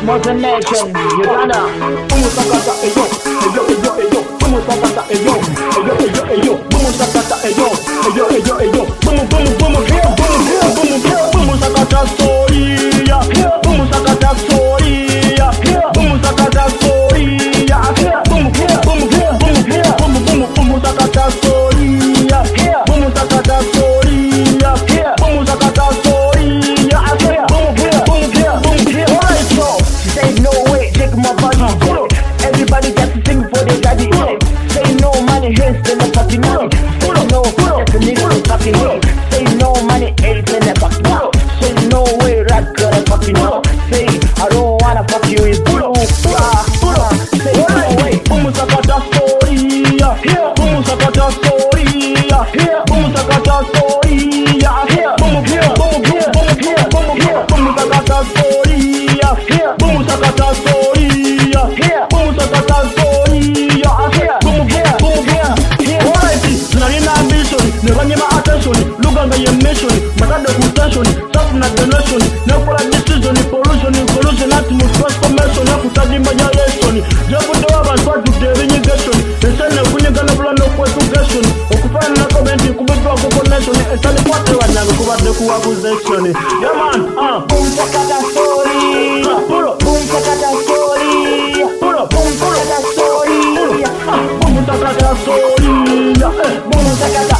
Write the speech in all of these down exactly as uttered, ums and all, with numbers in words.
Modern Nation, Uganda. Boom sakata eyo, eyo eyo eyo. Boom sakata eyo, eyo eyo eyo. Boom sakata eyo, eyo eyo eyo. Boom boom boom boom boom boom boom. Boom sakata story ya. Boom sakata story ya. Boom sakata story ya. Boom boom boom boom boom boom boom sakata story ya. Boom sakata story ya. Boom sakata story ya. Boom boom boom boom. Alright, so she said no way, take my body. Everybody got to sing for their daddy. Say no money, hates in the fucking money. Say no, that's a nigga fucking way. Say no money, hates in the fucking money. Say no way, rap girl fucking no. Say I don't wanna fuck you with blue. Say no way. Boom sakata story ya. Boom sakata story ya. Boom sakata story ya. Boom boom boom boom boom boom sakata story ya. Boom sakata story ya. Boom sakata story ya. Boom boom boom. Alright, tunalina ambition, nebanyima attention, luganga ye mission, matado kutension, stop na donation, nekola decision, pollution, collusion, atmos transformation, yakutadimba ya lesson, jabudo abantu atuterinigation, esene kunyegana bulano kwetucation, okufana na comment kubidwa ku connection, esane kwate wananga kubadde ku accusation. Yeah man, ah, Boom sakata story. pull up, Boom sakata story. pull up, Boom sakata story. boom sakata story, yeah, eh, Boom sakata.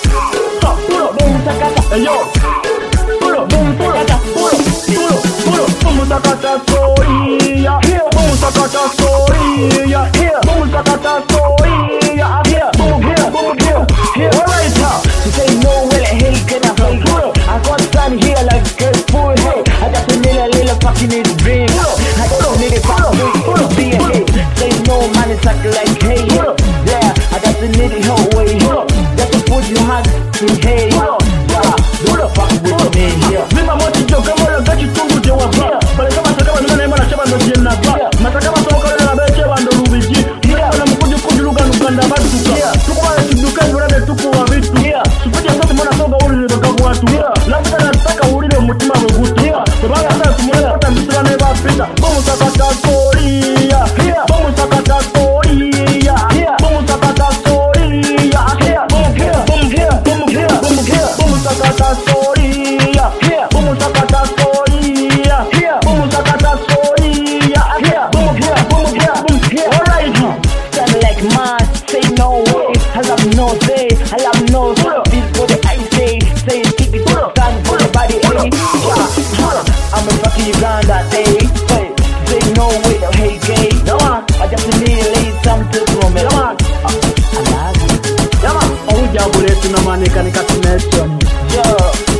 ah, pull up, Boom sakata. hey yo, pull up, Boom sakata. pull up, pull up, pull up, boom sakata story, yeah, boom sakata story, yeah, boom sakata story, yeah, boom boom boom boom. Alright, huh? She say no way, hey, can I fake? I got sun here like good food, hey. I just need a little fucking need to drink. I don't need a fucking be a hey. Say no money suck like hey. Yeah, I just need it whole way. Just to put your hands in hey. Yeah, don't fuck with me here. Mima moti joka moyo gachi tungu je wapa. Pale kama sakaba nima nema na chaba ndo jena ba. Matakama soka na beche bando rubiji. Mwana mkuju kuju luga nukanda batuka. Tuko wale tuduka yurade tuko wa vitu. Supeti ya sote mwana soga uli nibakabu watu. Labda nataka ulile mutima wegutu. Babanga sana tumule pata mbisila neba pita. Bomu sakata story ya. Bomu sakata story ya. Bomu sakata story ya. Bomu bomu bomu bomu bomu sakata story ya. Bomu sakata story ya. Bomu sakata story ya. Bomu bomu bomu. Alright, huh? Sound like man, say no way. I love no say, I love no say. This for the I say, say kick it, stand for the body, eh? Yeah, huh? I'm a fucking Uganda, eh? Say, say no way, no hey gay. No man, I just need to lay something from me. No man, I love you. Yama, oh, jabule tunamanika ni katination. Yeah.